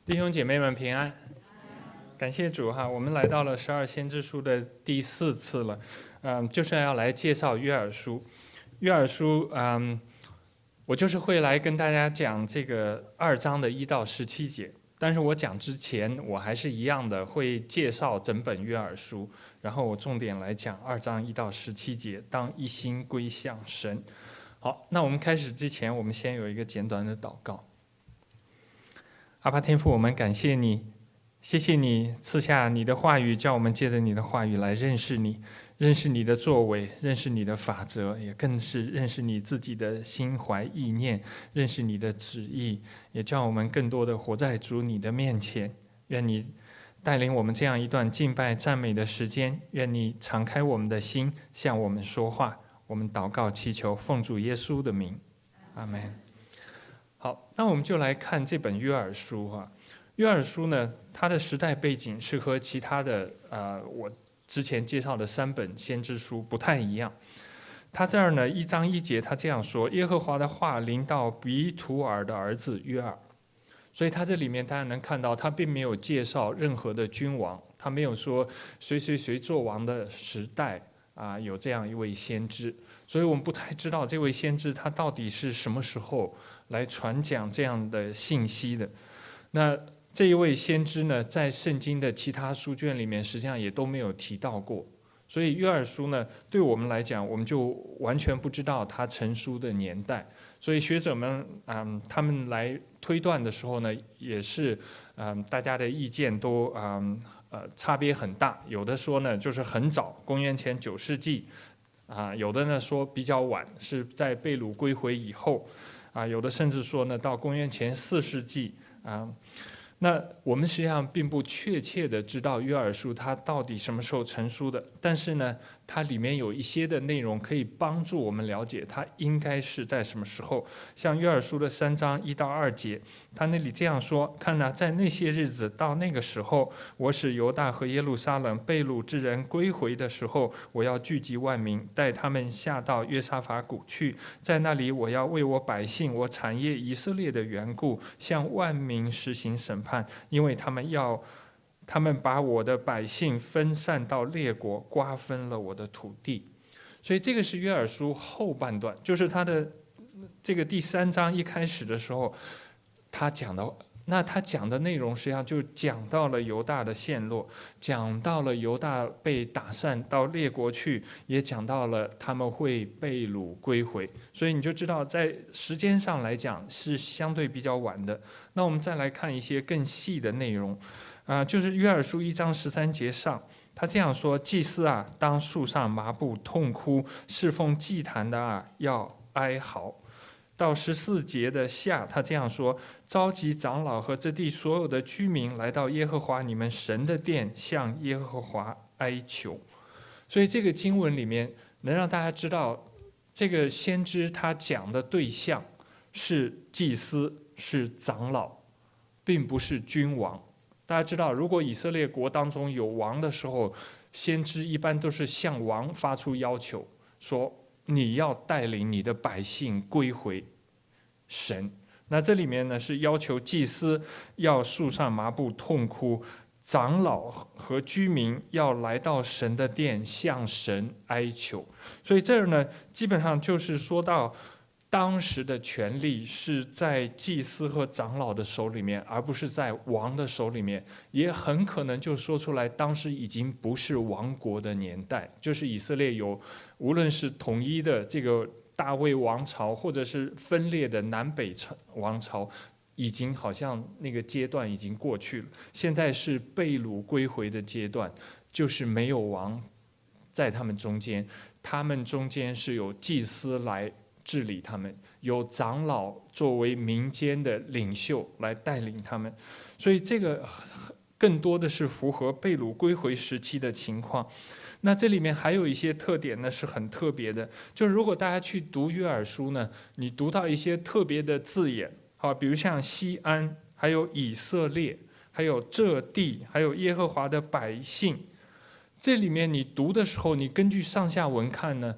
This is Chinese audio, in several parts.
弟兄姐妹们平安，感谢主哈！我们来到了12先知书的第4次了，就是要来介绍约珥书。约珥书，我就是会来跟大家讲这个2章的1到17节。但是我讲之前，我还是一样的会介绍整本约珥书，然后我重点来讲2章1到17节，当一心归向神。好，那我们开始之前，我们先有一个简短的祷告。阿爸天父，我们感谢你，谢谢你赐下你的话语，叫我们借着你的话语来认识你，认识你的作为，认识你的法则，也更是认识你自己的心怀意念，认识你的旨意，也叫我们更多的活在主你的面前。愿你带领我们这样一段敬拜赞美的时间，愿你敞开我们的心，向我们说话。我们祷告祈求，奉主耶稣的名，阿们。好，那我们就来看这本约珥书哈。约珥书呢，它的时代背景是和其他的我之前介绍的3本先知书不太一样。他这儿呢，1章1节，他这样说：耶和华的话临到比土尔的儿子约珥。所以他这里面大家能看到，他并没有介绍任何的君王，他没有说谁谁谁做王的时代有这样一位先知。所以我们不太知道这位先知他到底是什么时候来传讲这样的信息的。那这一位先知呢，在圣经的其他书卷里面实际上也都没有提到过。所以约珥书呢，对我们来讲，我们就完全不知道他成书的年代。所以学者们他们来推断的时候呢，也是大家的意见都差别很大。有的说呢就是很早，公元前9世纪有的呢说比较晚，是在被掳归回以后有的甚至说呢到公元前4世纪那我们实际上并不确切的知道约珥书它到底什么时候成书的，但是呢，它里面有一些的内容可以帮助我们了解它应该是在什么时候。像约珥书的3章1到2节，他那里这样说：看哪，在那些日子，到那个时候，我使犹大和耶路撒冷被掳之人归回的时候，我要聚集万民，带他们下到约沙法谷去，在那里我要为我百姓我产业以色列的缘故，向万民实行审判，因为他们把我的百姓分散到列国，瓜分了我的土地。所以这个是约珥书后半段，就是他的这个第3章一开始的时候，他讲的内容实际上就讲到了犹大的陷落，讲到了犹大被打散到列国去，也讲到了他们会被掳归回。所以你就知道在时间上来讲是相对比较晚的。那我们再来看一些更细的内容就是约珥书1章13节上，他这样说：祭司当树上麻布痛哭，侍奉祭坛的要哀嚎。到14节的下，他这样说：召集长老和这地所有的居民来到耶和华你们神的殿，向耶和华哀求。所以这个经文里面能让大家知道，这个先知他讲的对象是祭司，是长老，并不是君王。大家知道，如果以色列国当中有王的时候，先知一般都是向王发出要求，说你要带领你的百姓归回神。那这里面呢是要求祭司要束上麻布痛哭，长老和居民要来到神的殿向神哀求。所以这儿呢基本上就是说到当时的权力是在祭司和长老的手里面，而不是在王的手里面。也很可能就说出来，当时已经不是王国的年代，就是以色列有无论是统一的这个大卫王朝，或者是分裂的南北王朝，已经好像那个阶段已经过去了。现在是被掳归回的阶段，就是没有王在他们中间，他们中间是有祭司来治理他们，有长老作为民间的领袖来带领他们。所以这个更多的是符合被掳归回时期的情况。那这里面还有一些特点呢是很特别的，就是如果大家去读约珥书呢，你读到一些特别的字眼比如像西安，还有以色列，还有这地，还有耶和华的百姓，这里面你读的时候，你根据上下文看呢，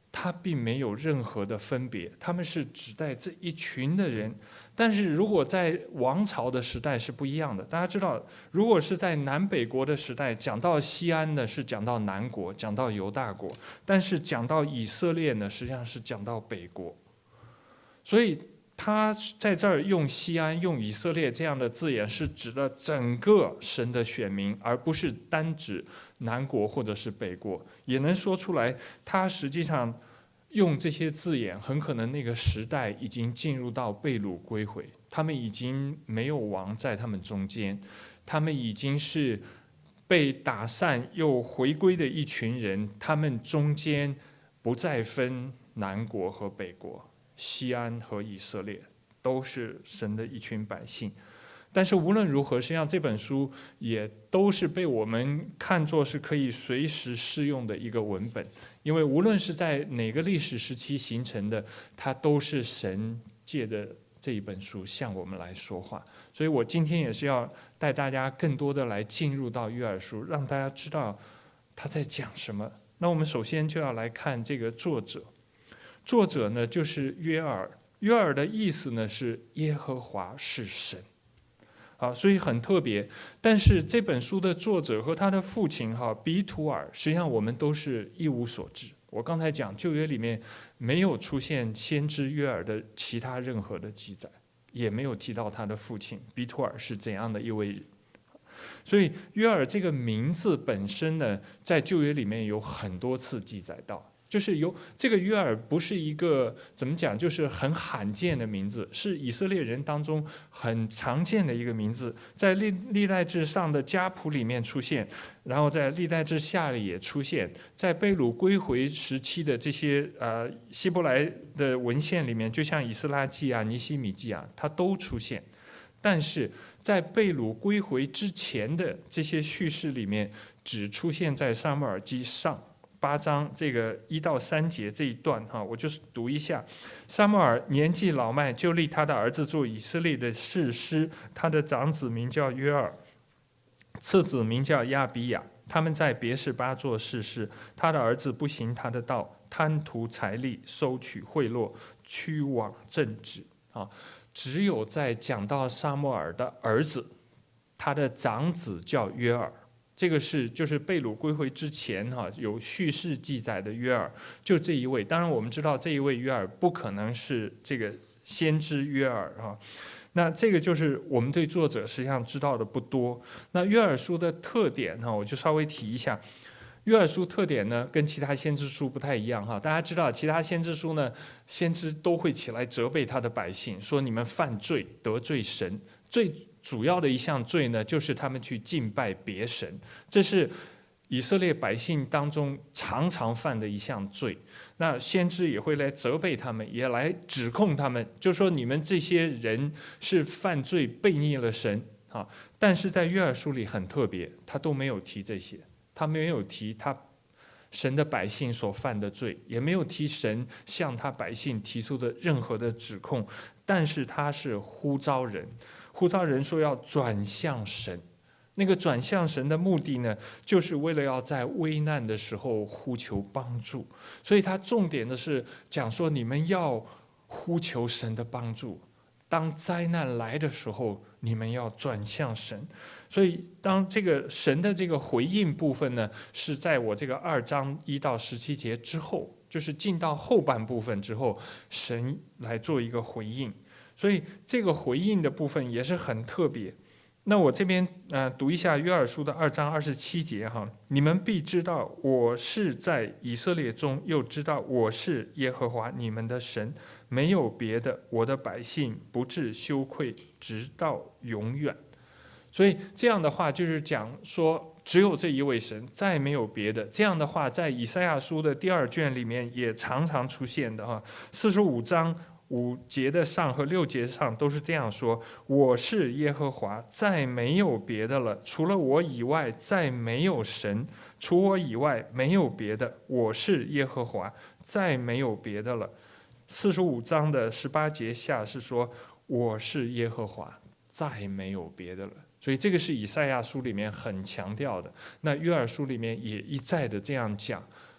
它并没有任何的分别，他们是指代这一群的人。但是如果在王朝的时代是不一样的，大家知道，如果是在南北国的时代，讲到西安呢是讲到南国，讲到犹大国，但是讲到以色列呢，实际上是讲到北国。所以他在这儿用西安、用以色列这样的字眼，是指的整个神的选民，而不是单指南国或者是北国。也能说出来，他实际上用这些字眼，很可能那个时代已经进入到被掳归回，他们已经没有王在他们中间，他们已经是被打散又回归的一群人，他们中间不再分南国和北国，西安和以色列都是神的一群百姓。但是无论如何，实际上这本书也都是被我们看作是可以随时适用的一个文本，因为无论是在哪个历史时期形成的，它都是神借着这一本书向我们来说话。所以我今天也是要带大家更多的来进入到约珥书，让大家知道他在讲什么。那我们首先就要来看这个作者，作者呢就是约珥。约珥的意思呢是耶和华是神。好，所以很特别。但是这本书的作者和他的父亲比土尔，实际上我们都是一无所知。我刚才讲旧约里面没有出现先知约珥的其他任何的记载，也没有提到他的父亲比土尔是怎样的一位人。所以约珥这个名字本身呢，在旧约里面有很多次记载到。就是有这个约珥不是一个怎么讲，就是很罕见的名字，是以色列人当中很常见的一个名字，在历代志上的家谱里面出现，然后在历代志下里也出现，在被掳归回时期的这些希伯来的文献里面，就像以斯拉记啊、尼希米记啊，它都出现。但是在被掳归回之前的这些叙事里面，只出现在撒母耳记上8章这个1到3节这一段我就是读一下。撒母耳年纪老迈，就立他的儿子做以色列的士师，他的长子名叫约珥，次子名叫亚比亚。他们在别是巴做士师。他的儿子不行他的道，贪图财利，收取贿赂，屈枉正直只有在讲到撒母耳的儿子，他的长子叫约珥。这个就是被掳归回之前有叙事记载的约珥，就这一位。当然我们知道这一位约珥不可能是这个先知约珥那这个就是我们对作者实际上知道的不多。那约珥书的特点我就稍微提一下。约珥书特点呢，跟其他先知书不太一样大家知道，其他先知书呢，先知都会起来责备他的百姓，说你们犯罪得罪神。最主要的一项罪呢，就是他们去敬拜别神，这是以色列百姓当中常常犯的一项罪。那先知也会来责备他们，也来指控他们，就说你们这些人是犯罪悖逆了神但是在约珥书里很特别，他都没有提这些，他没有提他神的百姓所犯的罪，也没有提神向他百姓提出的任何的指控，但是他是呼召人说要转向神。那个转向神的目的呢，就是为了要在危难的时候呼求帮助。所以他重点的是讲说，你们要呼求神的帮助，当灾难来的时候，你们要转向神。所以当这个神的这个回应部分呢，是在我这个2章1到17节之后，就是进到后半部分之后，神来做一个回应。所以这个回应的部分也是很特别。那我这边读一下约珥书的2章27节你们必知道我是在以色列中，又知道我是耶和华你们的神，没有别的，我的百姓不致羞愧，直到永远。所以这样的话就是讲说，只有这一位神，再没有别的。这样的话在以赛亚书的第2卷里面也常常出现的45章5节的上和6节上都是这样说：我是耶和华，再没有别的了，除了我以外再没有神，除我以外没有别的，我是耶和华，再没有别的了。45章的18节下是说我是耶和华，再没有别的了。所以这个是以赛亚书里面很强调的，那约珥书里面也一再的这样讲，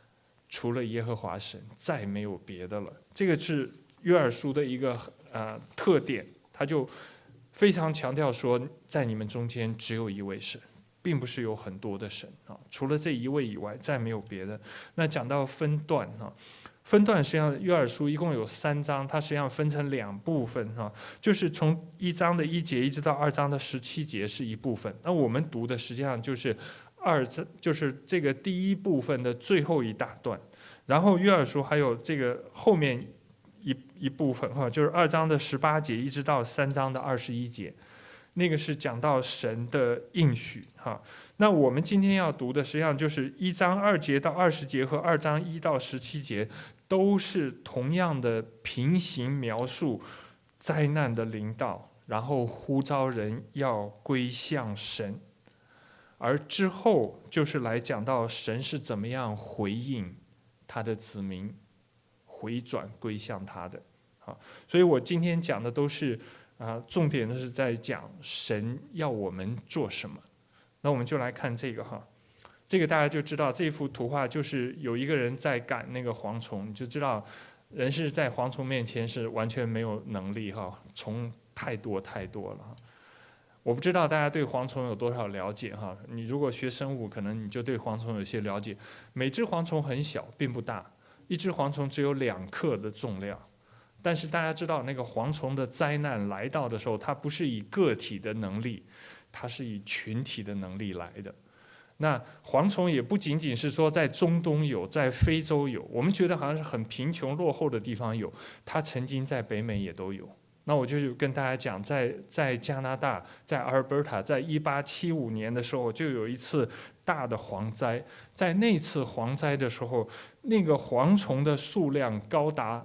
除了耶和华神，再没有别的了。这个是约珥书的一个特点，他就非常强调说，在你们中间只有一位神，并不是有很多的神啊，除了这一位以外，再没有别的。那讲到分段啊，分段实际上约珥书一共有3章，它实际上分成2部分啊，就是从1章的1节一直到2章的17节是一部分。那我们读的实际上就是就是这个第一部分的最后一大段，然后约珥书还有这个后面一部分哈，就是2章的18节一直到3章的21节，那个是讲到神的应许哈。那我们今天要读的实际上就是1章2节到20节和2章1到17节，都是同样的平行描述灾难的临到，然后呼召人要归向神。而之后就是来讲到神是怎么样回应他的子民回转归向他的。所以我今天讲的都是重点的是在讲神要我们做什么。那我们就来看这个哈，这个大家就知道，这幅图画就是有一个人在赶那个蝗虫，你就知道人是在蝗虫面前是完全没有能力哈，虫太多太多了。我不知道大家对蝗虫有多少了解哈？你如果学生物，可能你就对蝗虫有些了解。每只蝗虫很小，并不大，一只蝗虫只有2克的重量。但是大家知道，那个蝗虫的灾难来到的时候，它不是以个体的能力，它是以群体的能力来的。那蝗虫也不仅仅是说在中东有，在非洲有，我们觉得好像是很贫穷落后的地方有，它曾经在北美也都有。那我就跟大家讲，在加拿大，在阿尔伯塔，在1875年的时候，就有一次大的蝗灾。在那次蝗灾的时候，那个蝗虫的数量高达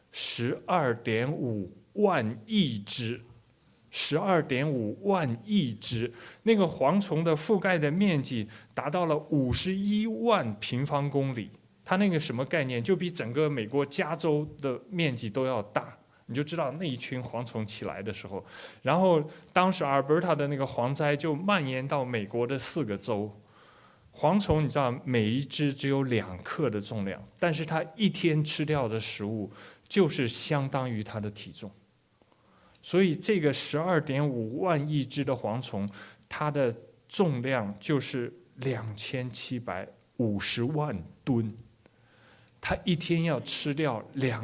12.5万亿只，12.5万亿只。那个蝗虫的覆盖的面积达到了51万平方公里。它那个什么概念？就比整个美国加州的面积都要大。你就知道那一群蝗虫起来的时候，然后当时阿尔伯塔的那个蝗灾就蔓延到美国的4个州。蝗虫你知道每一只只有2克的重量，但是它一天吃掉的食物就是相当于它的体重。所以这个12.5万亿只的蝗虫，它的重量就是2750万吨。它一天要吃掉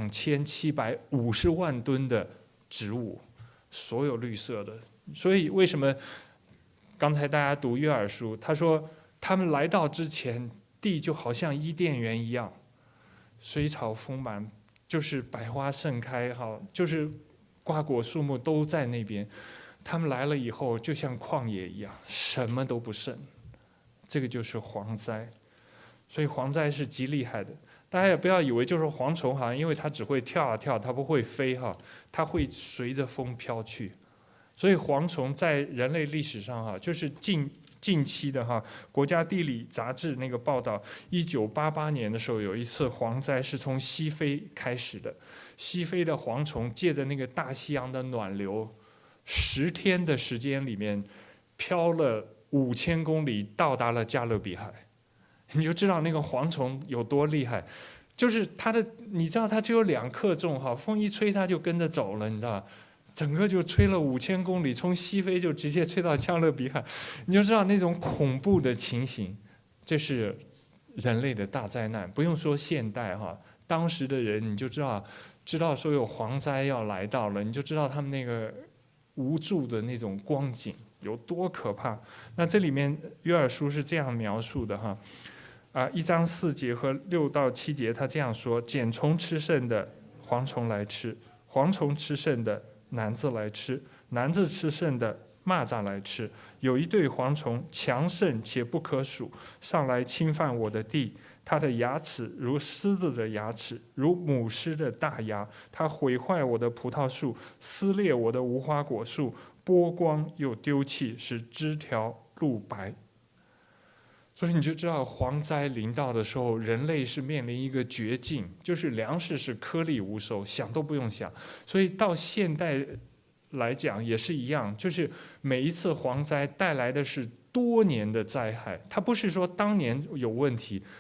2750万吨的植物，所有绿色的。所以为什么刚才大家读约珥书，他说他们来到之前，地就好像伊甸园一样，水草丰满，就是百花盛开，就是瓜果树木都在那边。他们来了以后，就像旷野一样，什么都不剩。这个就是蝗灾，所以蝗灾是极厉害的。大家也不要以为就是蝗虫好像因为它只会跳啊跳，它不会飞哈，它会随着风飘去。所以蝗虫在人类历史上哈，就是近期的哈，国家地理杂志那个报道，1988年的时候有一次蝗灾是从西非开始的，西非的蝗虫借着那个大西洋的暖流，10天的时间里面飘了5000公里，到达了加勒比海。你就知道那个蝗虫有多厉害，就是它的，你知道它只有2克重哈，风一吹它就跟着走了，你知道吧？整个就吹了5000公里，从西非就直接吹到加勒比海，你就知道那种恐怖的情形。这是人类的大灾难，不用说现代哈，当时的人你就知道说有蝗灾要来到了，你就知道他们那个无助的那种光景有多可怕。那这里面约珥书是这样描述的哈。1章4节和6到7节，他这样说：茧虫吃剩的，蝗虫来吃；蝗虫吃剩的，男子来吃；男子吃剩的，蚂蚱来吃。有一对蝗虫，强盛且不可数，上来侵犯我的地。它的牙齿如狮子的牙齿，如母狮的大牙。它毁坏我的葡萄树，撕裂我的无花果树，剥光又丢弃，使枝条露白。所以你就知道蝗灾临到的时候，人类是面临一个绝境，就是粮食是颗粒无收，想都不用想。所以到现代来讲也是一样，就是每一次蝗灾带来的是多年的灾害，它不是说当年有问题，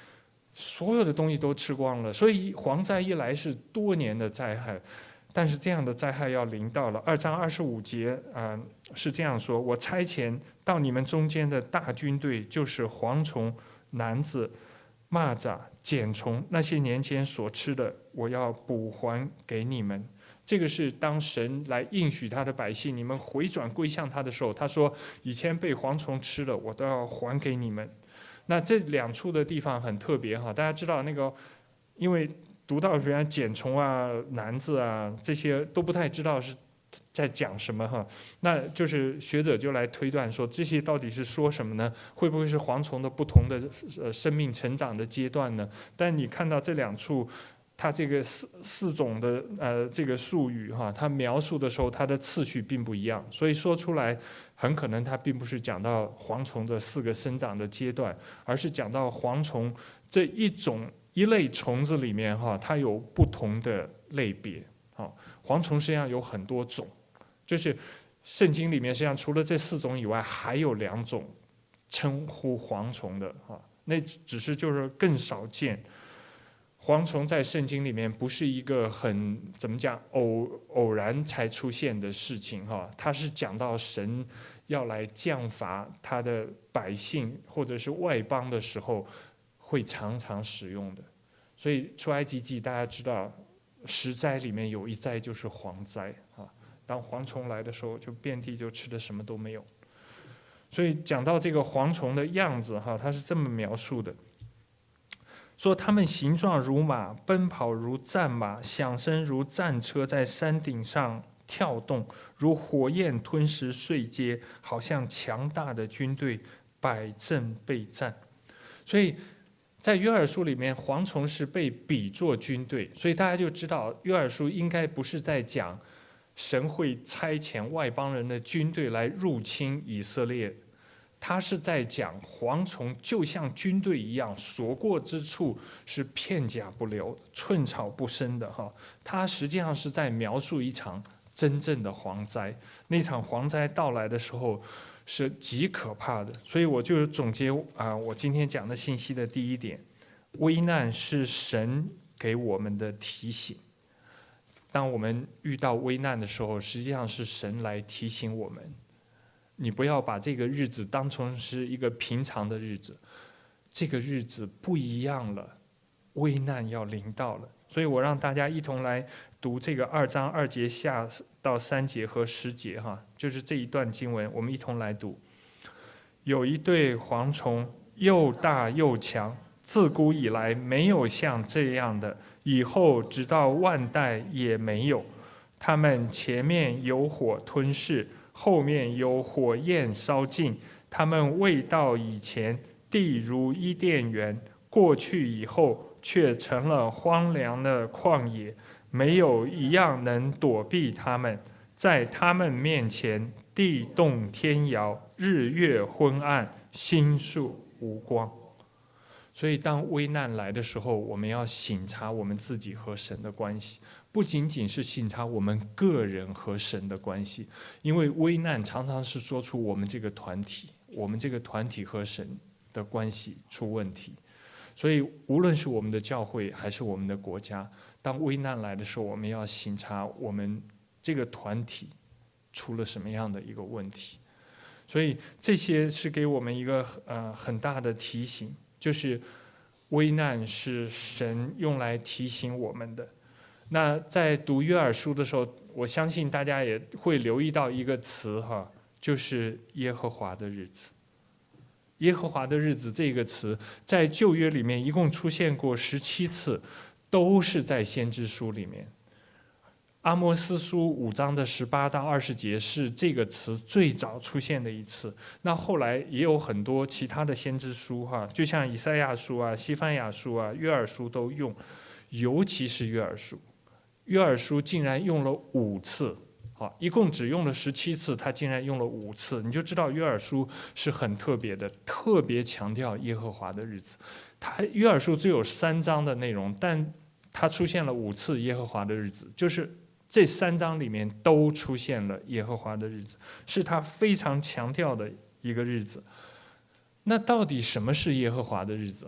所有的东西都吃光了。所以蝗灾一来是多年的灾害，但是这样的灾害要临到了。2章25节是这样说：我差遣到你们中间的大军队，就是蝗虫、蝻子、蚂蚱、茧虫，那些年前所吃的，我要补还给你们。这个是当神来应许他的百姓，你们回转归向他的时候，他说以前被蝗虫吃了，我都要还给你们。那这2处的地方很特别哈，大家知道那个，因为读到比如茧虫啊、蝻子啊这些都不太知道是在讲什么哈，那就是学者就来推断说这些到底是说什么呢？会不会是蝗虫的不同的生命成长的阶段呢？但你看到这2处。它这个四种的这个术语哈，它描述的时候，它的次序并不一样，所以说出来很可能它并不是讲到蝗虫的4个生长的阶段，而是讲到蝗虫这一类虫子里面哈，它有不同的类别。好，蝗虫实际上有很多种，就是圣经里面实际上除了这4种以外，还有2种称呼蝗虫的哈，那只是就是更少见。蝗虫在圣经里面不是一个很怎么讲偶然才出现的事情哈，它是讲到神要来降罚他的百姓或者是外邦的时候会常常使用的。所以出埃及记大家知道10灾里面有1灾就是蝗灾啊，当蝗虫来的时候就遍地就吃的什么都没有。所以讲到这个蝗虫的样子哈，它是这么描述的。说他们形状如马，奔跑如战马，响声如战车，在山顶上跳动，如火焰吞噬碎秸，好像强大的军队摆阵备战。所以在约珥书里面，蝗虫是被比作军队，所以大家就知道约珥书应该不是在讲神会差遣外邦人的军队来入侵以色列。他是在讲蝗虫就像军队一样，所过之处是片甲不留，寸草不生的哈。他实际上是在描述一场真正的蝗灾，那场蝗灾到来的时候是极可怕的。所以我就总结我今天讲的信息的第一点：危难是神给我们的提醒。当我们遇到危难的时候，实际上是神来提醒我们。你不要把这个日子当成是一个平常的日子，这个日子不一样了，危难要临到了。所以我让大家一同来读这个2章2节下到3节和10节哈，就是这一段经文，我们一同来读。有一对蝗虫，又大又强，自古以来没有像这样的，以后直到万代也没有。他们前面有火吞噬，后面有火焰烧尽，他们未到以前，地如伊甸园，过去以后，却成了荒凉的旷野，没有一样能躲避他们。在他们面前，地动天摇，日月昏暗，星宿无光。所以当危难来的时候，我们要省察我们自己和神的关系，不仅仅是省察我们个人和神的关系，因为危难常常是说出我们这个团体和神的关系出问题。所以无论是我们的教会还是我们的国家，当危难来的时候，我们要省察我们这个团体出了什么样的一个问题。所以这些是给我们一个很大的提醒，就是危难是神用来提醒我们的。那在读约珥书的时候，我相信大家也会留意到一个词哈，就是耶和华的日子。耶和华的日子这个词在旧约里面一共出现过17次，都是在先知书里面。阿摩司书5章的18到20节是这个词最早出现的一次。那后来也有很多其他的先知书哈，就像以赛亚书啊、西番雅书啊、约珥书都用，尤其是约珥书。约珥书竟然用了5次，好，一共只用了17次，他竟然用了5次，你就知道约珥书是很特别的，特别强调耶和华的日子。约珥书只有3章的内容，但它出现了5次耶和华的日子，就是这3章里面都出现了耶和华的日子，是他非常强调的一个日子。那到底什么是耶和华的日子哈？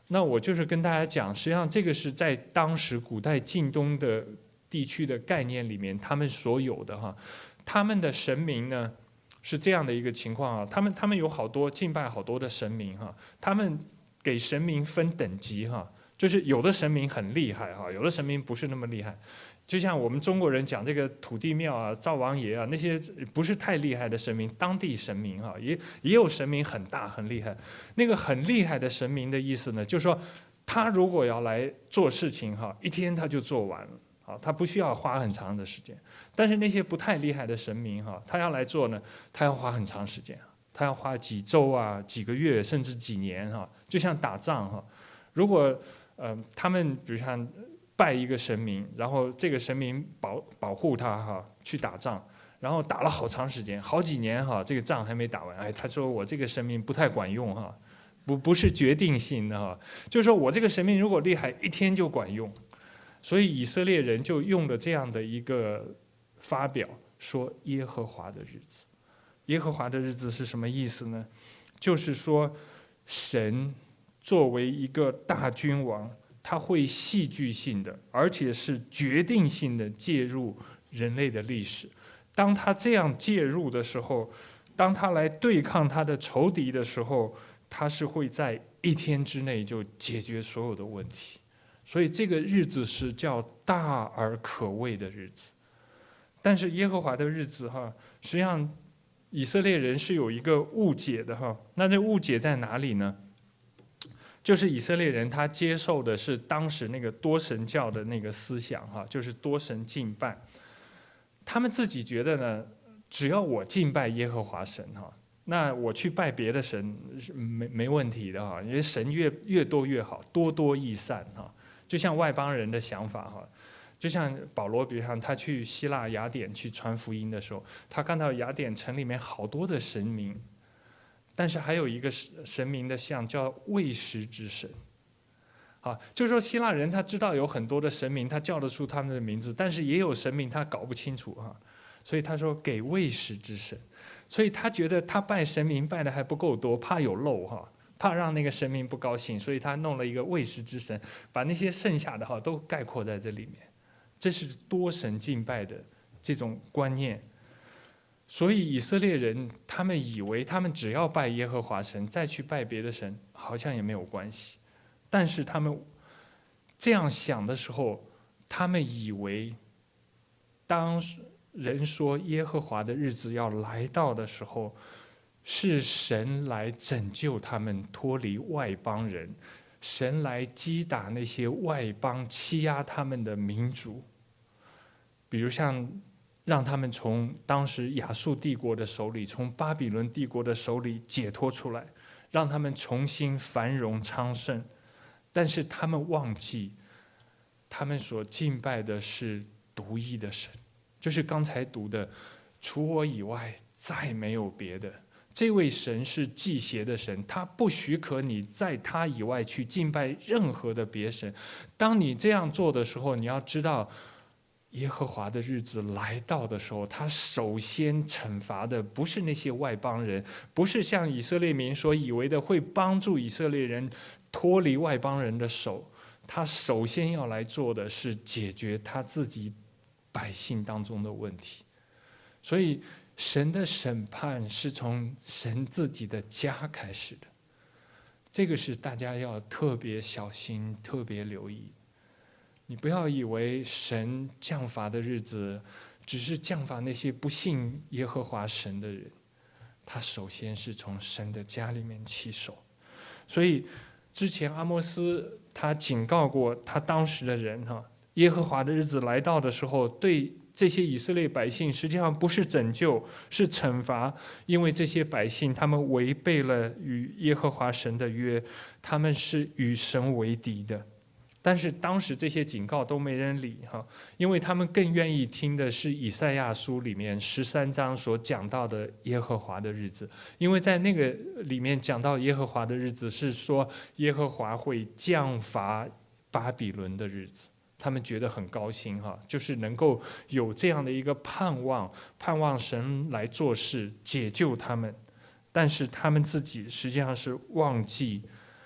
那我就是跟大家讲，实际上这个是在当时古代近东的地区的概念里面，他们所有的哈，他们的神明呢是这样的一个情况啊，他们有好多敬拜好多的神明哈，他们给神明分等级哈，就是有的神明很厉害哈，有的神明不是那么厉害。就像我们中国人讲这个土地庙啊、灶王爷啊，那些不是太厉害的神明，当地神明哈，也有神明很大很厉害。那个很厉害的神明的意思呢，就是说他如果要来做事情哈，一天他就做完了，好，他不需要花很长的时间。但是那些不太厉害的神明哈，他要来做呢，他要花很长时间，他要花几周啊、几个月甚至几年哈，就像打仗哈，如果他们比如像拜一个神明，然后这个神明保护他哈，去打仗，然后打了好长时间，好几年哈，这个仗还没打完，哎，他说我这个神明不太管用哈，不是决定性的哈，就是说我这个神明如果厉害，一天就管用，所以以色列人就用了这样的一个发表，说耶和华的日子。耶和华的日子是什么意思呢？就是说神作为一个大君王，他会戏剧性的，而且是决定性的介入人类的历史。当他这样介入的时候，当他来对抗他的仇敌的时候，他是会在一天之内就解决所有的问题。所以这个日子是叫大而可畏的日子。但是耶和华的日子哈，实际上以色列人是有一个误解的哈。那这误解在哪里呢？就是以色列人他接受的是当时那个多神教的那个思想哈，就是多神敬拜。他们自己觉得呢，只要我敬拜耶和华神哈，那我去拜别的神是没问题的哈，因为神越多越好，多多益善哈。就像外邦人的想法哈，就像保罗，比如像他去希腊雅典去传福音的时候，他看到雅典城里面好多的神明。但是还有一个神明的像叫未识之神，啊，就是说希腊人他知道有很多的神明，他叫得出他们的名字，但是也有神明他搞不清楚哈，所以他说给未识之神，所以他觉得他拜神明拜的还不够多，怕有漏哈，怕让那个神明不高兴，所以他弄了一个未识之神，把那些剩下的哈都概括在这里面，这是多神敬拜的这种观念。所以以色列人他们以为他们只要拜耶和华神，再去拜别的神好像也没有关系。但是他们这样想的时候，他们以为当人说耶和华的日子要来到的时候，是神来拯救他们脱离外邦人，神来击打那些外邦欺压他们的民族，比如像让他们从当时亚述帝国的手里，从巴比伦帝国的手里解脱出来，让他们重新繁荣昌盛。但是他们忘记，他们所敬拜的是独一的神，就是刚才读的，除我以外再没有别的。这位神是忌邪的神，他不许可你在他以外去敬拜任何的别神。当你这样做的时候，你要知道，耶和华的日子来到的时候，他首先惩罚的不是那些外邦人，不是像以色列民所以为的会帮助以色列人脱离外邦人的手，他首先要来做的是解决他自己百姓当中的问题。所以神的审判是从神自己的家开始的，这个是大家要特别小心、特别留意。你不要以为神降罚的日子只是降罚那些不信耶和华神的人，他首先是从神的家里面起手。所以之前阿摩斯他警告过他当时的人哈，耶和华的日子来到的时候，对这些以色列百姓实际上不是拯救，是惩罚，因为这些百姓他们违背了与耶和华神的约，他们是与神为敌的。但是当时这些警告都没人理哈，因为他们更愿意听的是以赛亚书里面13章所讲到的耶和华的日子，因为在那个里面讲到耶和华的日子是说耶和华会降罚巴比伦的日子，他们觉得很高兴哈，就是能够有这样的一个盼望，盼望神来做事解救他们，但是他们自己实际上是忘记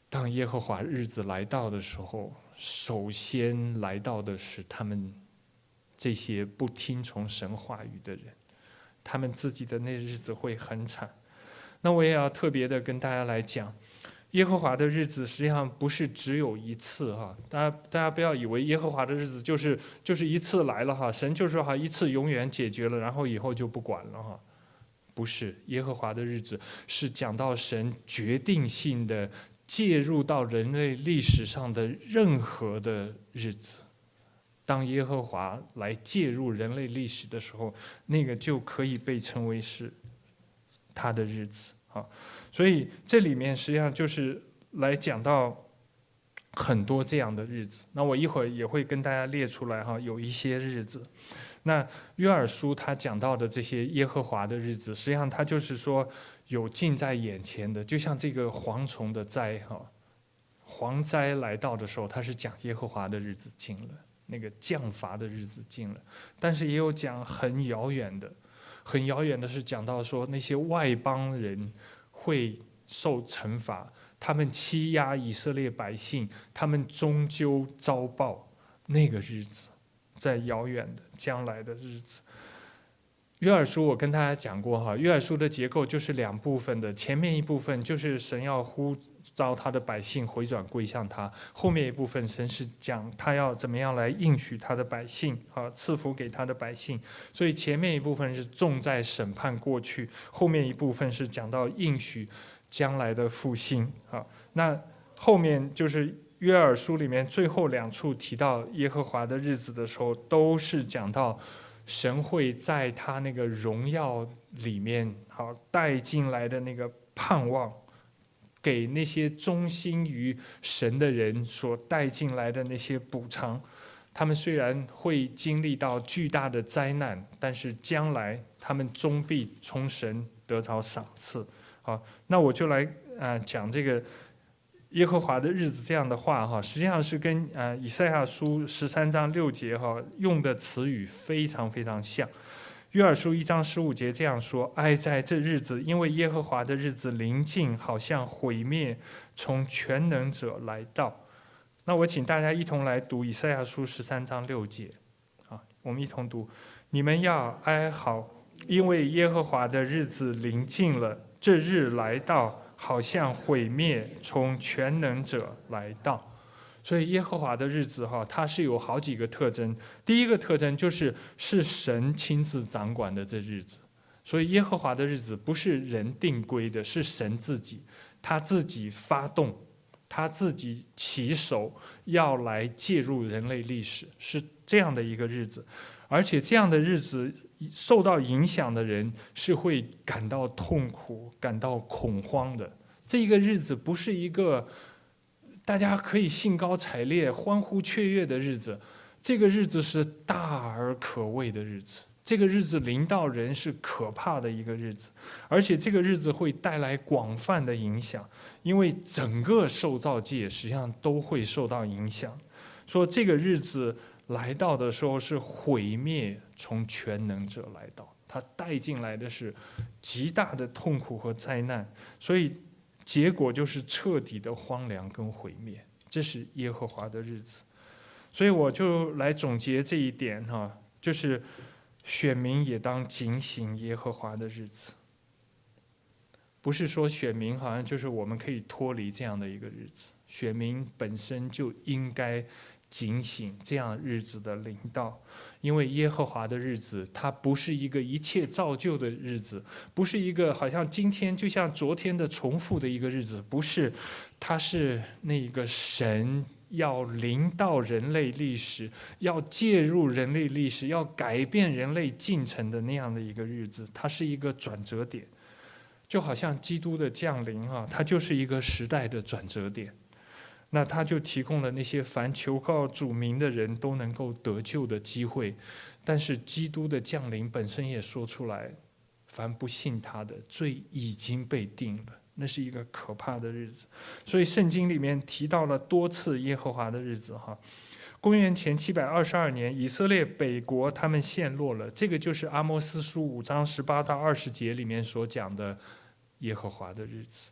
当耶和华日子来到的时候，首先来到的是他们这些不听从神话语的人，他们自己的那日子会很惨。那我也要特别的跟大家来讲，耶和华的日子实际上不是只有一次哈，大家不要以为耶和华的日子就是一次来了哈，神就是一次永远解决了，然后以后就不管了哈。不是，耶和华的日子是讲到神决定性的介入到人类历史上的任何的日子。当耶和华来介入人类历史的时候，那个就可以被称为是他的日子啊。所以这里面实际上就是来讲到很多这样的日子。那我一会儿也会跟大家列出来哈，有一些日子。那约珥书他讲到的这些耶和华的日子，实际上他就是说有近在眼前的，就像这个蝗虫的灾哈，蝗灾来到的时候，他是讲耶和华的日子近了。那个降罚的日子近了，但是也有讲很遥远的，很遥远的是讲到说那些外邦人会受惩罚，他们欺压以色列百姓，他们终究遭报。那个日子，在遥远的将来的日子。约珥书我跟大家讲过哈，约珥书的结构就是两部分的，前面一部分就是神要呼召他的百姓回转归向他，后面一部分神是讲他要怎么样来应许他的百姓啊，赐福给他的百姓。所以前面一部分是重在审判过去，后面一部分是讲到应许将来的复兴啊。那后面就是约珥书里面最后两处提到耶和华的日子的时候，都是讲到神会在他那个荣耀里面好带进来的那个盼望，给那些忠心于神的人所带进来的那些补偿。他们虽然会经历到巨大的灾难，但是将来他们终必从神得着赏赐。好，那我就来讲这个耶和华的日子这样的话哈，实际上是跟以赛亚书13章6节哈用的词语非常非常像。约珥书1章15节这样说：哀哉这日子，因为耶和华的日子临近，好像毁灭从全能者来到。那我请大家一同来读以赛亚书13章6节啊，我们一同读：你们要哀嚎，因为耶和华的日子临近了，这日来到，好像毁灭从全能者来到。所以耶和华的日子哈，它是有好几个特征。第一个特征是神亲自掌管的这日子，所以耶和华的日子不是人定规的，是神自己，他自己发动，他自己起手要来介入人类历史，是这样的一个日子。而且这样的日子受到影响的人是会感到痛苦、感到恐慌的。这个日子不是一个大家可以兴高采烈、欢呼雀跃的日子，这个日子是大而可畏的日子。这个日子临到人是可怕的一个日子，而且这个日子会带来广泛的影响，因为整个受造界实际上都会受到影响。说这个日子来到的时候是毁灭从全能者来到，他带进来的是极大的痛苦和灾难，所以结果就是彻底的荒凉跟毁灭，这是耶和华的日子。所以我就来总结这一点哈，就是选民也当警醒耶和华的日子。不是说选民好像就是我们可以脱离这样的一个日子，选民本身就应该警醒这样日子的临到。因为耶和华的日子，它不是一个一切造就的日子，不是一个好像今天就像昨天的重复的一个日子，不是，它是那个神要临到人类历史，要介入人类历史，要改变人类进程的那样的一个日子，它是一个转折点，就好像基督的降临它就是一个时代的转折点。那他就提供了那些凡求告主名的人都能够得救的机会，但是基督的降临本身也说出来，凡不信他的罪已经被定了，那是一个可怕的日子。所以圣经里面提到了多次耶和华的日子公元前722年，以色列北国他们陷落了，这个就是阿摩斯书5章18到20节里面所讲的耶和华的日子。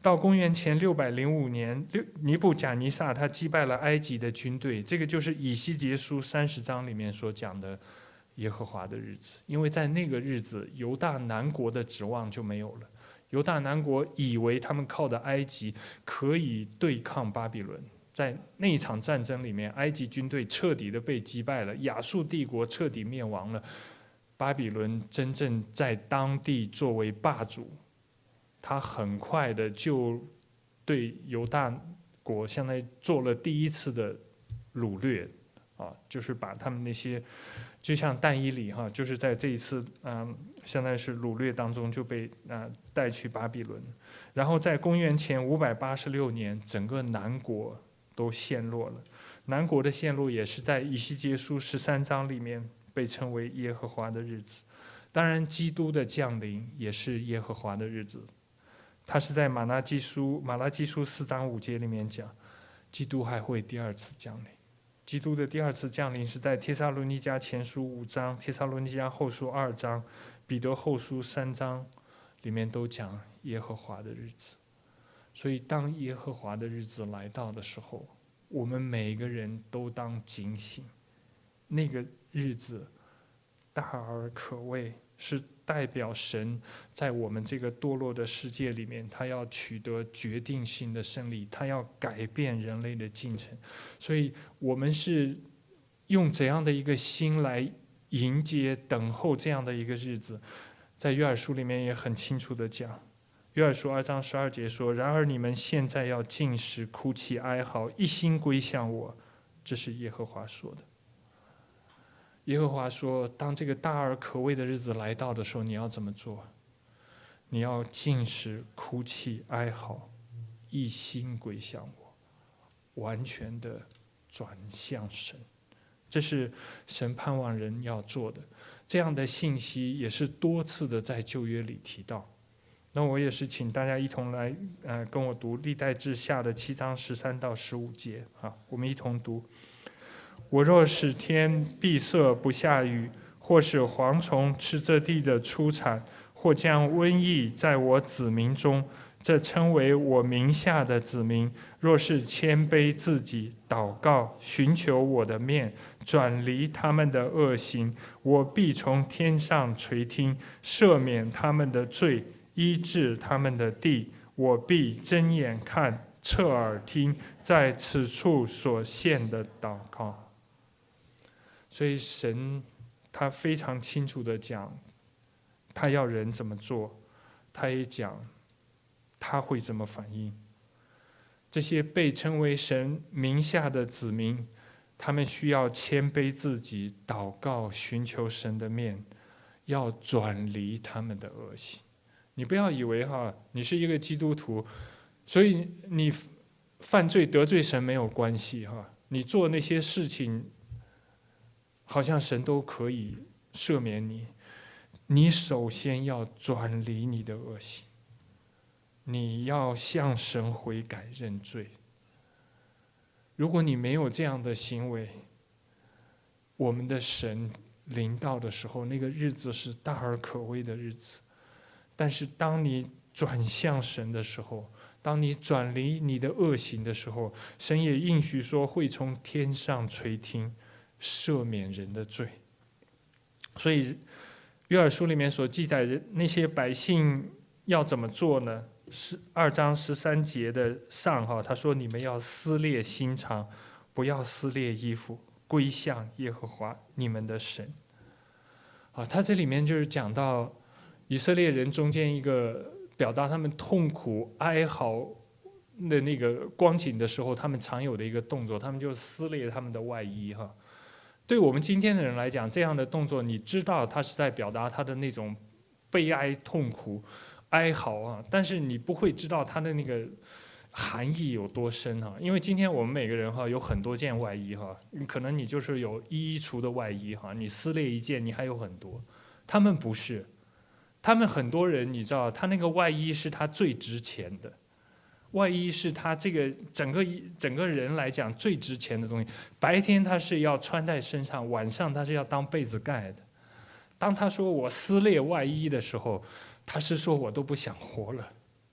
到公元前605年，尼布甲尼撒他击败了埃及的军队，这个就是以西结书30章里面所讲的耶和华的日子。因为在那个日子，犹大南国的指望就没有了。犹大南国以为他们靠的埃及可以对抗巴比伦，在那一场战争里面，埃及军队彻底的被击败了，亚述帝国彻底灭亡了，巴比伦真正在当地作为霸主。他很快的就对犹大国现在做了第一次的掳掠，就是把他们那些，就像但以理就是在这一次现在是掳掠当中就被带去巴比伦，然后在公元前586年，整个南国都陷落了。南国的陷落也是在以西结书13章里面被称为耶和华的日子。当然，基督的降临也是耶和华的日子。他是在马拉基书4章5节里面讲，基督还会第二次降临。基督的第二次降临是在帖撒罗尼迦前书5章、帖撒罗尼迦后书2章、彼得后书3章里面都讲耶和华的日子。所以当耶和华的日子来到的时候，我们每一个人都当警醒。那个日子大而可畏，是代表神在我们这个堕落的世界里面，他要取得决定性的胜利，他要改变人类的进程。所以我们是用怎样的一个心来迎接等候这样的一个日子。在约珥书里面也很清楚的讲，约珥书2章12节说，然而你们现在要禁食哭泣哀嚎，一心归向我，这是耶和华说的。耶和华说，当这个大而可畏的日子来到的时候，你要怎么做？你要禁食哭泣哀嚎，一心归向我，完全的转向神。这是神盼望人要做的。这样的信息也是多次的在旧约里提到。那我也是请大家一同来跟我读历代志下的7章13到15节，我们一同读。我若使天闭塞不下雨，或使蝗虫吃这地的出产，或将瘟疫在我子民中，这称为我名下的子民，若是谦卑自己，祷告，寻求我的面，转离他们的恶行，我必从天上垂听，赦免他们的罪，医治他们的地。我必睁眼看，侧耳听，在此处所献的祷告。所以神他非常清楚的讲，他要人怎么做，他也讲他会怎么反应。这些被称为神名下的子民，他们需要谦卑自己，祷告，寻求神的面，要转离他们的恶行。你不要以为你是一个基督徒，所以你犯罪得罪神没有关系你做那些事情好像神都可以赦免你。你首先要转离你的恶行，你要向神悔改认罪。如果你没有这样的行为，我们的神临到的时候，那个日子是大而可畏的日子。但是当你转向神的时候，当你转离你的恶行的时候，神也应许说会从天上垂听，赦免人的罪。所以约珥书里面所记载的那些百姓要怎么做呢？是2章13节的上他说你们要撕裂心肠，不要撕裂衣服，归向耶和华你们的神。他这里面就是讲到以色列人中间一个表达他们痛苦哀嚎的那个光景的时候，他们常有的一个动作，他们就撕裂他们的外衣对我们今天的人来讲，这样的动作你知道他是在表达他的那种悲哀痛苦哀嚎但是你不会知道他的那个含义有多深因为今天我们每个人有很多件外衣可能你就是有衣橱的外衣你撕裂一件你还有很多。他们不是，他们很多人你知道他那个外衣是他最值钱的，外衣是他这个整个人来讲最值钱的东西。白天他是要穿在身上，晚上他是要当被子盖的。当他说我撕裂外衣的时候，他是说我都不想活了。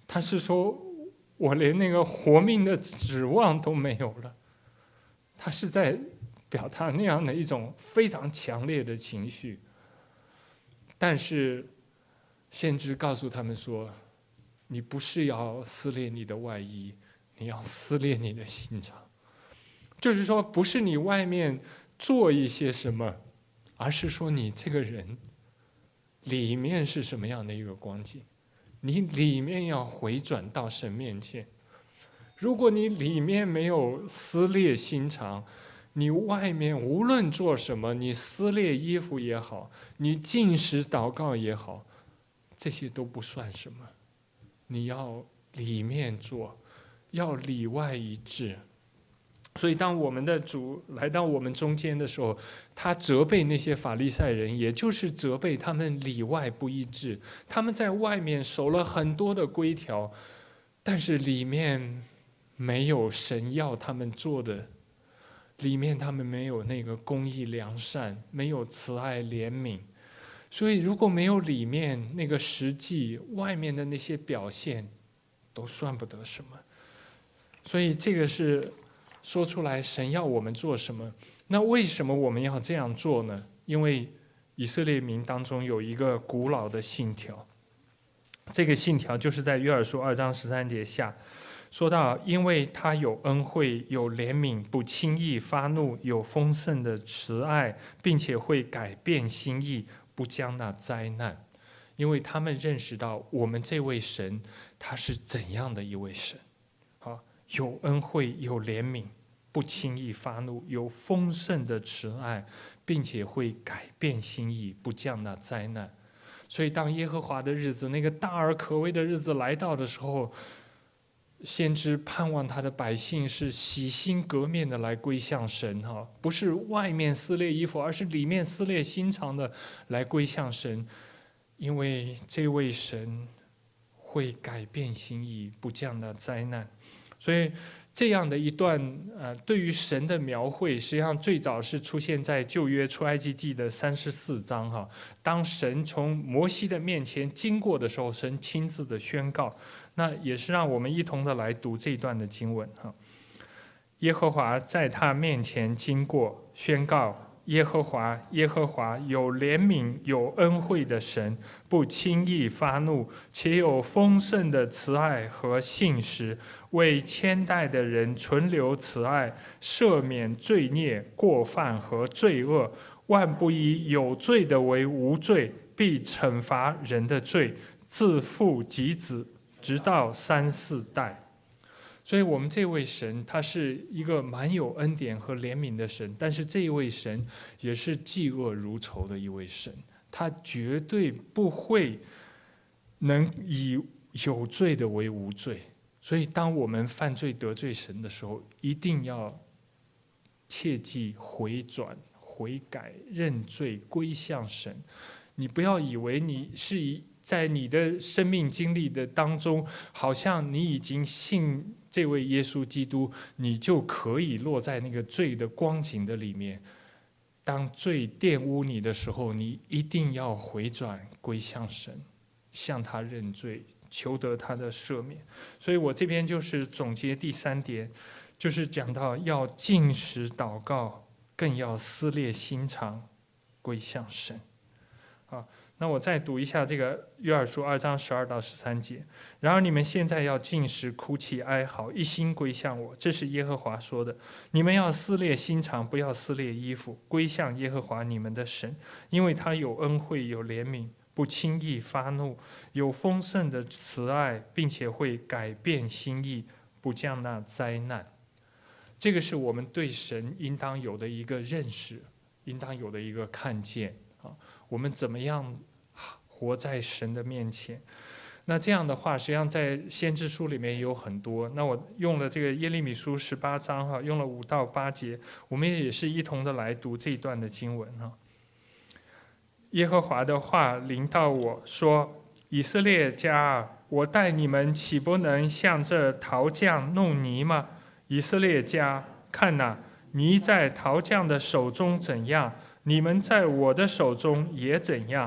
他是说我连那个活命的指望都没有了。他是在表达那样的一种非常强烈的情绪。但是先知告诉他们说，你不是要撕裂你的外衣，你要撕裂你的心肠。就是说不是你外面做一些什么，而是说你这个人里面是什么样的一个光景，你里面要回转到神面前。如果你里面没有撕裂心肠，你外面无论做什么，你撕裂衣服也好，你禁食祷告也好，这些都不算什么。你要里面做，要里外一致。所以当我们的主来到我们中间的时候，他责备那些法利赛人，也就是责备他们里外不一致。他们在外面守了很多的规条，但是里面没有神要他们做的，里面他们没有那个公义良善，没有慈爱怜悯。所以如果没有里面那个实际，外面的那些表现都算不得什么。所以这个是说出来神要我们做什么。那为什么我们要这样做呢？因为以色列民当中有一个古老的信条，这个信条就是在约珥书2章13节下说到，因为他有恩惠，有怜悯，不轻易发怒，有丰盛的慈爱，并且会改变心意，不将那灾难。因为他们认识到我们这位神他是怎样的一位神，有恩惠，有怜悯，不轻易发怒，有丰盛的慈爱，并且会改变心意，不降那灾难。所以当耶和华的日子，那个大而可畏的日子来到的时候，先知盼望他的百姓是洗心革面的来归向神，不是外面撕裂衣服，而是里面撕裂心肠的来归向神。因为这位神会改变心意，不降那灾难。所以这样的一段对于神的描绘，实际上最早是出现在旧约出埃及记的34章。当神从摩西的面前经过的时候，神亲自的宣告。那也是让我们一同的来读这一段的经文。耶和华在他面前经过，宣告：耶和华，耶和华，有怜悯有恩惠的神，不轻易发怒，且有丰盛的慈爱和信实，为千代的人存留慈爱，赦免罪孽过犯和罪恶，万不以有罪的为无罪，必惩罚人的罪，自父及子，直到3、4代。所以我们这位神他是一个蛮有恩典和怜悯的神，但是这一位神也是嫉恶如仇的一位神，他绝对不会能以有罪的为无罪。所以当我们犯罪得罪神的时候，一定要切记回转悔改认罪归向神。你不要以为你是在你的生命经历的当中，好像你已经信这位耶稣基督，你就可以落在那个罪的光景的里面。当罪玷污你的时候，你一定要回转归向神，向他认罪，求得他的赦免。所以我这边就是总结第3点，就是讲到要禁食祷告，更要撕裂心肠归向神。那我再读一下这个约珥书2章12到13节。然而你们现在要禁食哭泣哀嚎，一心归向我，这是耶和华说的。你们要撕裂心肠，不要撕裂衣服，归向耶和华你们的神，因为他有恩惠有怜悯，不轻易发怒，有丰盛的慈爱，并且会改变心意，不降那灾难。这个是我们对神应当有的一个认识，应当有的一个看见。我们怎么样活在神的面前？那这样的话，实际上在先知书里面也有很多。那我用了这个耶利米书18章，用了5到8节，我们也是一同的来读这一段的经文。耶和华的话临到我说：以色列家啊，我待你们岂不能像这陶匠弄泥吗？以色列家，看哪，泥在陶匠的手中怎样，你们在我的手中也怎样。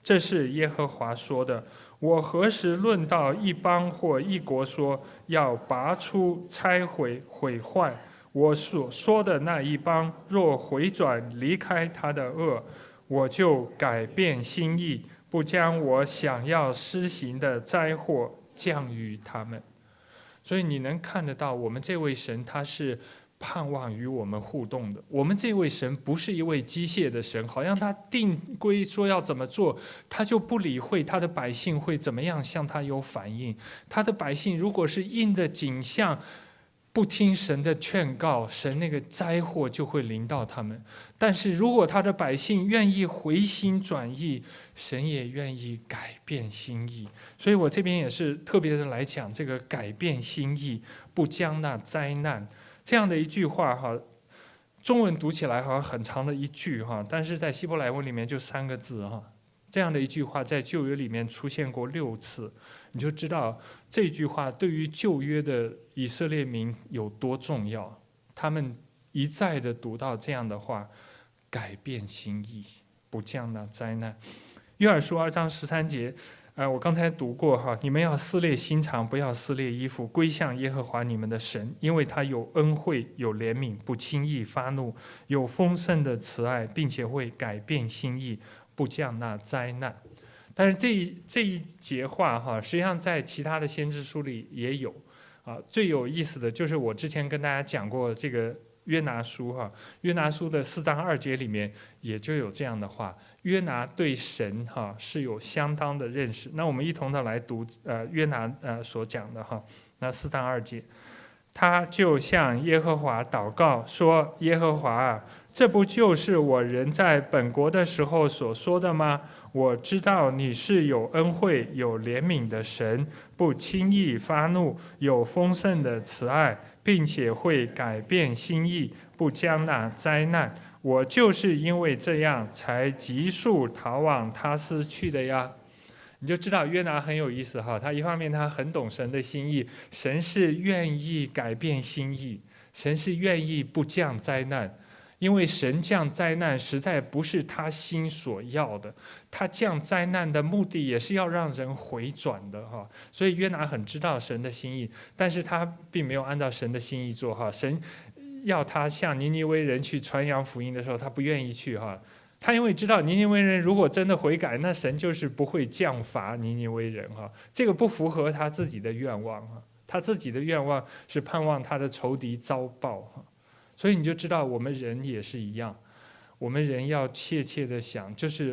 这是耶和华说的。我何时论到一邦或一国说要拔出、拆毁、毁坏？我所说的那一邦若回转离开他的恶，我就改变心意，不将我想要施行的灾祸降于他们。所以你能看得到，我们这位神他是盼望与我们互动的。我们这位神不是一位机械的神，好像他定规说要怎么做，他就不理会他的百姓会怎么样向他有反应。他的百姓如果是应的景象，不听神的劝告，神那个灾祸就会临到他们。但是如果他的百姓愿意回心转意，神也愿意改变心意。所以我这边也是特别的来讲这个改变心意，不将那灾难这样的一句话哈，中文读起来好像很长的一句哈，但是在希伯来文里面就3个字哈。这样的一句话在旧约里面出现过6次，你就知道这句话对于旧约的以色列民有多重要。他们一再的读到这样的话，改变心意，不降那灾难。约珥书2章13节，我刚才读过哈，你们要撕裂心肠，不要撕裂衣服，归向耶和华你们的神，因为他有恩惠，有怜悯，不轻易发怒，有丰盛的慈爱，并且会改变心意，不降那灾难。但是这一节话哈，实际上在其他的先知书里也有啊。最有意思的就是我之前跟大家讲过这个约拿书哈，约拿书的4章2节里面也就有这样的话。约拿对神哈是有相当的认识。那我们一同的来读约拿所讲的哈，那4章2节，他就向耶和华祷告说：耶和华啊，这不就是我人在本国的时候所说的吗？我知道你是有恩惠、有怜悯的神，不轻易发怒，有丰盛的慈爱，并且会改变心意，不将那灾难。我就是因为这样才急速逃往他斯去的呀。你就知道约拿很有意思哈，他一方面他很懂神的心意，神是愿意改变心意，神是愿意不降灾难，因为神降灾难实在不是他心所要的，他降灾难的目的也是要让人回转的哈。所以约拿很知道神的心意，但是他并没有按照神的心意做哈。神要他向尼尼微人去传扬福音的时候，他不愿意去哈。他因为知道尼尼微人如果真的悔改，那神就是不会降罚尼尼微人哈。这个不符合他自己的愿望哈。他自己的愿望是盼望他的仇敌遭报哈。所以你就知道我们人也是一样，我们人要切切的想，就是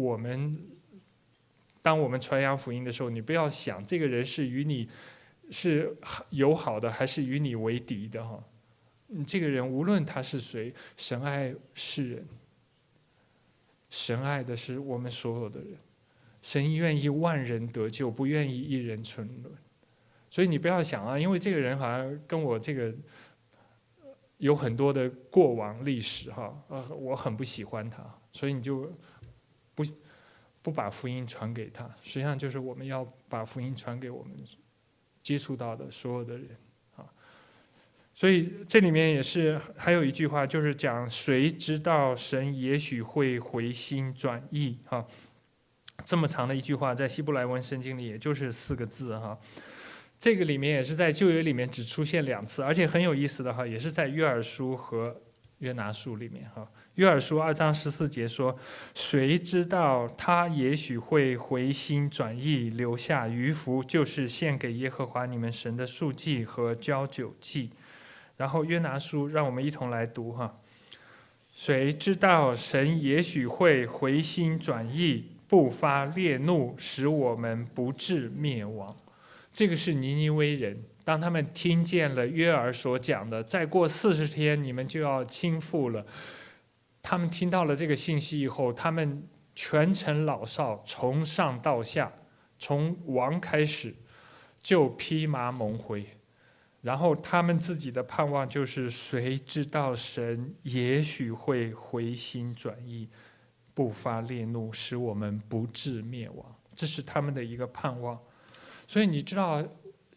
当我们传扬福音的时候，你不要想这个人是与你是友好的还是与你为敌的哈。这个人无论他是谁，神爱世人，神爱的是我们所有的人，神愿意万人得救，不愿意一人沉沦。所以你不要想啊，因为这个人好像跟我这个有很多的过往历史哈，我很不喜欢他，所以你就不把福音传给他。实际上就是我们要把福音传给我们接触到的所有的人啊。所以这里面也是还有一句话，就是讲谁知道神也许会回心转意哈。这么长的一句话，在希伯来文圣经里也就是4个字哈。这个里面也是在旧约里面只出现2次，而且很有意思的哈，也是在约珥书和约拿书里面哈。约珥书2章14节说：谁知道他也许会回心转意，留下余福，就是献给耶和华你们神的素祭和交酒祭。然后约拿书让我们一同来读哈。谁知道神也许会回心转意，不发烈怒，使我们不致灭亡。这个是尼尼微人，当他们听见了约珥所讲的再过40天你们就要倾覆了，他们听到了这个信息以后，他们全城老少从上到下，从王开始就披麻蒙灰，然后他们自己的盼望就是谁知道神也许会回心转意，不发烈怒，使我们不致灭亡。这是他们的一个盼望。所以你知道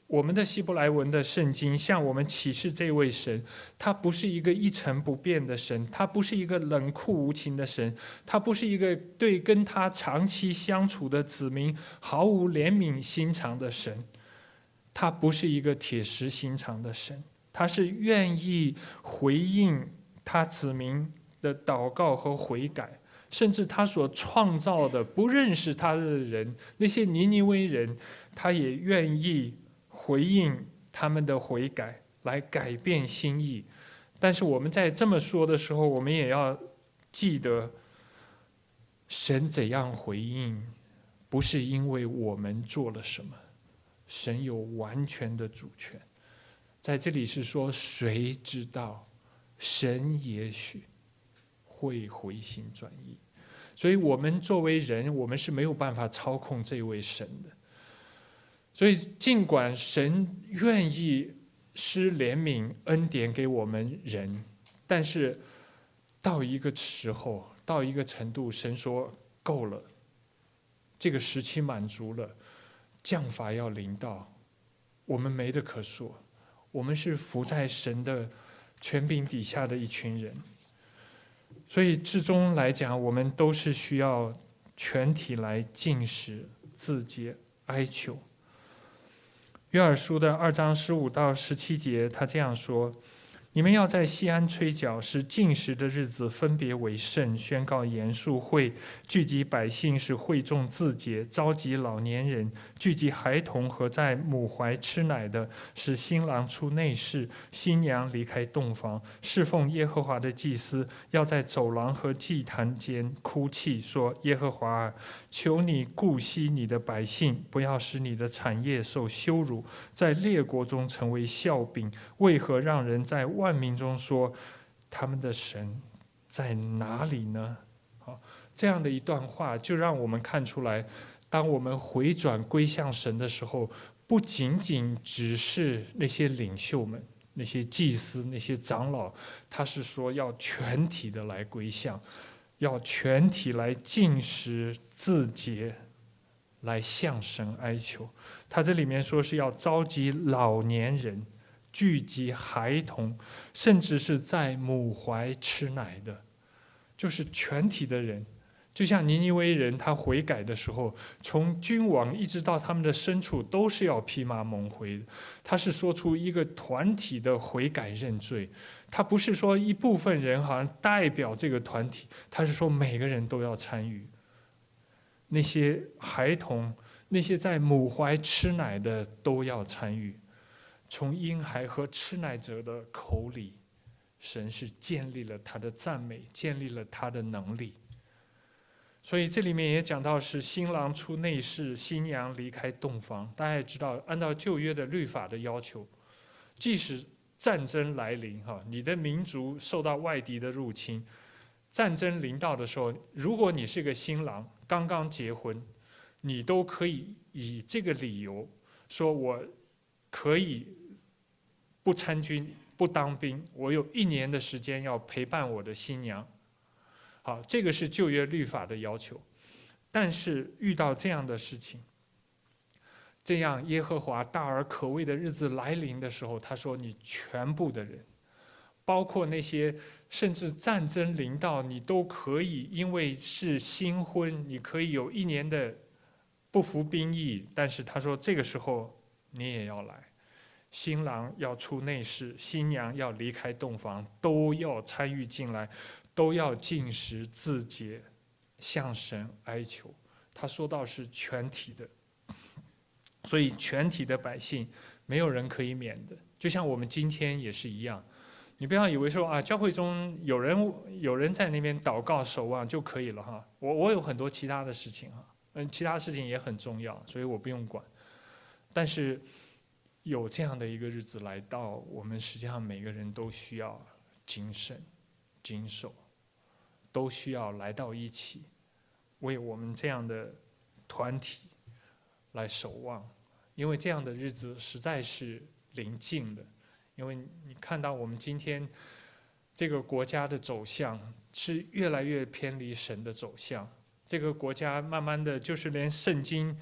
我们的希伯来文的圣经向我们启示这位神，他不是一个一成不变的神，他不是一个冷酷无情的神，他不是一个对跟他长期相处的子民毫无怜悯心肠的神，他不是一个铁石心肠的神，他是愿意回应他子民的祷告和悔改，甚至他所创造的不认识他的人，那些尼尼微人，他也愿意回应他们的悔改，来改变心意。但是我们在这么说的时候，我们也要记得，神怎样回应，不是因为我们做了什么，神有完全的主权。在这里是说，谁知道，神也许会回心转意。所以我们作为人，我们是没有办法操控这位神的。所以尽管神愿意施怜悯恩典给我们人，但是到一个时候，到一个程度，神说够了，这个时期满足了，降罚要临到，我们没得可说，我们是服在神的权柄底下的一群人。所以至终来讲，我们都是需要全体来禁食、自洁、哀求。约珥书的2章15到17节，他这样说：你们要在西安吹角，使禁食的日子分别为圣，宣告严肃会，聚集百姓，使会众自洁，召集老年人，聚集孩童和在母怀吃奶的，使新郎出内室，新娘离开洞房。侍奉耶和华的祭司要在走廊和祭坛间哭泣，说：耶和华啊，求你顾惜你的百姓，不要使你的产业受羞辱，在列国中成为笑柄。为何让人在万民中说他们的神在哪里呢？好，这样的一段话就让我们看出来，当我们回转归向神的时候，不仅仅只是那些领袖们、那些祭司、那些长老，他是说要全体的来归向，要全体来禁食自洁，来向神哀求。他这里面说是要召集老年人，聚集孩童，甚至是在母怀吃奶的，就是全体的人。就像尼尼微人他悔改的时候，从君王一直到他们的牲畜都是要披麻蒙灰的。他是说出一个团体的悔改认罪，他不是说一部分人好像代表这个团体，他是说每个人都要参与。那些孩童，那些在母怀吃奶的都要参与。从婴孩和吃奶者的口里，神是建立了他的赞美，建立了他的能力。所以这里面也讲到是新郎出内室，新娘离开洞房。大家也知道，按照旧约的律法的要求，即使战争来临，你的民族受到外敌的入侵，战争临到的时候，如果你是个新郎，刚刚结婚，你都可以以这个理由说，我可以不参军、不当兵，我有1年的时间要陪伴我的新娘。好，这个是旧约律法的要求。但是遇到这样的事情，这样耶和华大而可畏的日子来临的时候，他说你全部的人，包括那些甚至战争临到，你都可以因为是新婚，你可以有1年的不服兵役。但是他说这个时候你也要来，新郎要出内室，新娘要离开洞房，都要参与进来，都要禁食自洁，向神哀求。他说到是全体的，所以全体的百姓没有人可以免的。就像我们今天也是一样，你不要以为说啊，教会中有人在那边祷告守望就可以了哈。我有很多其他的事情哈，其他事情也很重要，所以我不用管。但是有这样的一个日子来到，我们实际上每个人都需要谨慎、谨守，都需要来到一起，为我们这样的团体来守望，因为这样的日子实在是临近的。因为你看到我们今天这个国家的走向是越来越偏离神的走向，这个国家慢慢的就是连圣经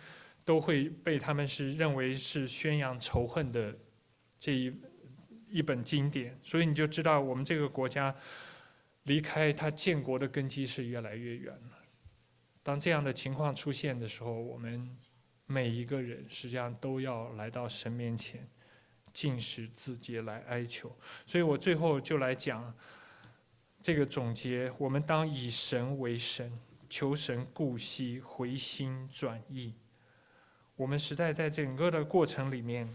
都会被他们是认为是宣扬仇恨的这一本经典，所以你就知道我们这个国家离开他建国的根基是越来越远了。当这样的情况出现的时候，我们每一个人实际上都要来到神面前，禁食自洁来哀求。所以我最后就来讲这个总结：我们当以神为神，求神顾惜，回心转意。我们实在在整个的过程里面，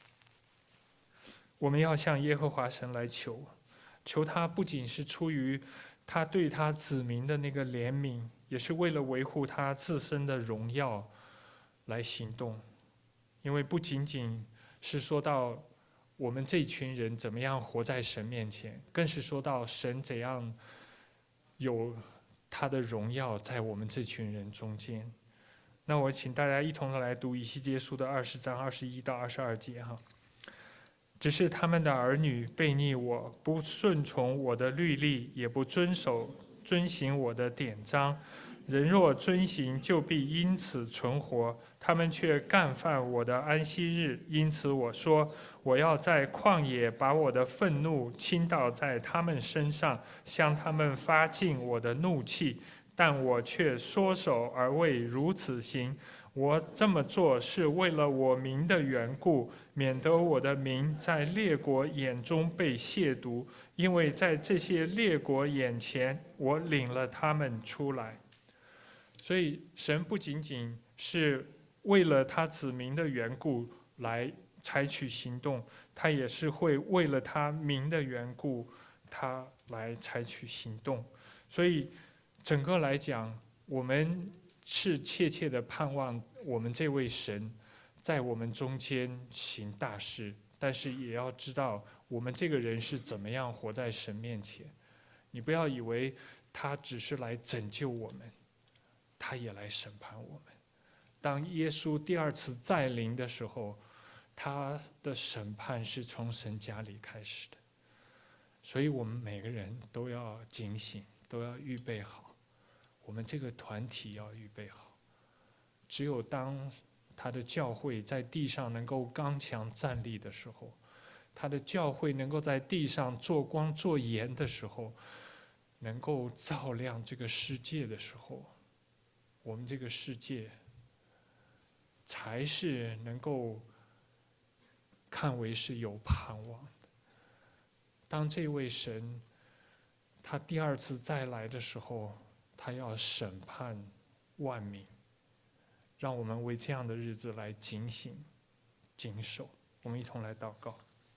我们要向耶和华神来求，求他不仅是出于他对他子民的那个怜悯，也是为了维护他自身的荣耀来行动。因为不仅仅是说到我们这群人怎么样活在神面前，更是说到神怎样有他的荣耀在我们这群人中间。那我请大家一同的来读以西结书的20章21到22节哈。只是他们的儿女悖逆我，不顺从我的律例，也不遵行我的典章。人若遵行，就必因此存活。他们却干犯我的安息日，因此我说，我要在旷野把我的愤怒倾倒在他们身上，向他们发尽我的怒气。但我却缩手而未如此行。我这么做是为了我名的缘故，免得我的名在列国眼中被亵渎，因为在这些列国眼前，我领了他们出来。所以神不仅仅是为了他子民的缘故来采取行动，他也是会为了他名的缘故，他来采取行动。所以整个来讲，我们是切切的盼望我们这位神在我们中间行大事，但是也要知道我们这个人是怎么样活在神面前。你不要以为他只是来拯救我们，他也来审判我们。当耶稣第2次再临的时候，他的审判是从神家里开始的。所以我们每个人都要警醒，都要预备好。我们这个团体要预备好。只有当他的教会在地上能够刚强站立的时候，他的教会能够在地上做光做盐的时候，能够照亮这个世界的时候，我们这个世界才是能够看为是有盼望的。当这位神他第2次再来的时候，他要审判万民，让我们为这样的日子来警醒谨守。我们一同来祷告。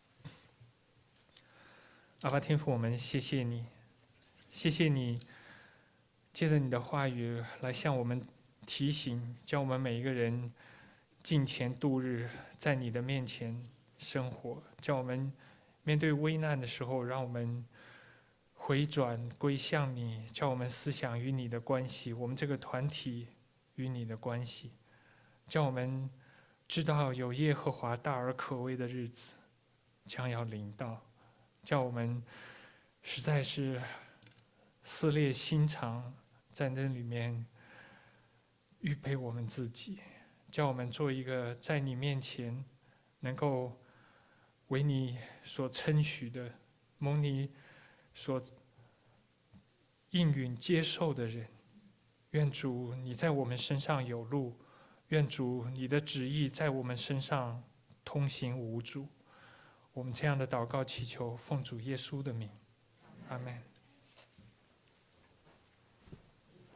阿爸天父，我们谢谢你，谢谢你借着你的话语来向我们提醒，叫我们每一个人敬虔度日，在你的面前生活，叫我们面对危难的时候，让我们回转归向你，叫我们思想与你的关系，我们这个团体与你的关系，叫我们知道有耶和华大而可畏的日子将要临到，叫我们实在是撕裂心肠，在那里面预备我们自己，叫我们做一个在你面前能够为你所称许的，蒙你所应允接受的人。愿主你在我们身上有路，愿主你的旨意在我们身上通行无阻。我们这样的祷告祈求，奉主耶稣的名，阿们。